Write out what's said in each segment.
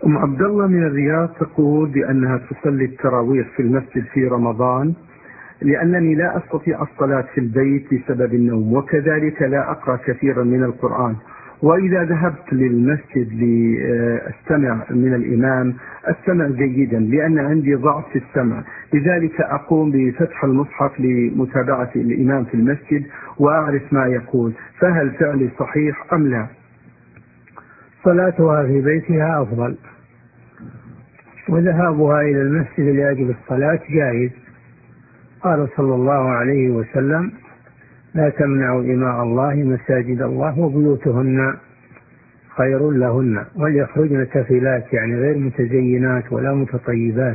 أم عبد الله من الرياض تقول بأنها تصلي التراويح في المسجد في رمضان لأنني لا أستطيع الصلاة في البيت بسبب النوم، وكذلك لا أقرأ كثيرا من القرآن، وإذا ذهبت للمسجد لأستمع من الإمام أستمع جيدا لأن عندي ضعف في السمع، لذلك أقوم بفتح المصحف لمتابعة الإمام في المسجد وأعرف ما يقول، فهل فعلي صحيح أم لا؟ صلاتها في بيتها أفضل، وذهابها إلى المسجد لأجل الصلاة جائز. قال صلى الله عليه وسلم: لا تمنعوا إماء الله مساجد الله وبيوتهن خير لهن، وليخرجن تفلات، يعني غير متزينات ولا متطيبات.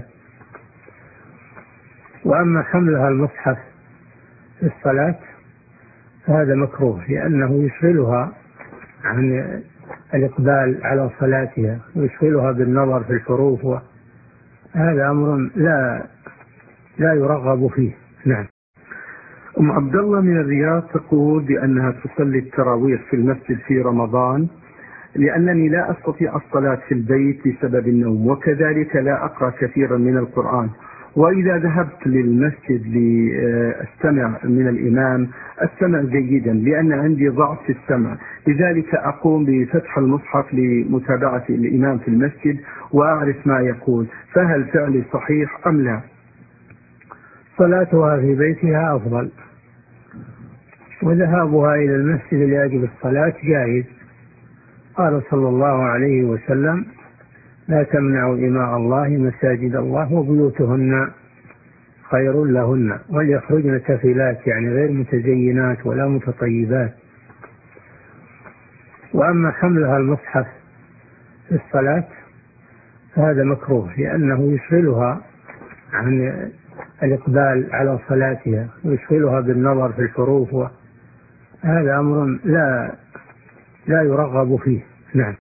وأما حملها المصحف في الصلاة فهذا مكروه، لأنه يشغلها عن الإقبال على صلاتها ويشغلها بالنظر في الحروف، هذا أمر لا يرغب فيه. نعم. أم عبد الله من الرياض تقول بأنها تصلي التراويح في المسجد في رمضان لأنني لا أستطيع الصلاة في البيت بسبب النوم، وكذلك لا أقرأ كثيرا من القرآن، وإذا ذهبت للمسجد لأستمع من الإمام أستمع جيدا لأن عندي ضعف في السمع، لذلك أقوم بفتح المصحف لمتابعة الإمام في المسجد وأعرف ما يقول، فهل فعلي صحيح أم لا؟ صلاتها في بيتها أفضل، وذهابها إلى المسجد لأجل الصلاة جائز. قال صلى الله عليه وسلم: لا تمنعوا إماء الله مساجد الله وبيوتهن خير لهن، وليخرجن تفلات، يعني غير متزينات ولا متطيبات. وأما حملها المصحف في الصلاة فهذا مكروه، لأنه يشغلها عن الإقبال على صلاتها ويشغلها بالنظر في الحروف، هذا أمر لا يرغب فيه. نعم.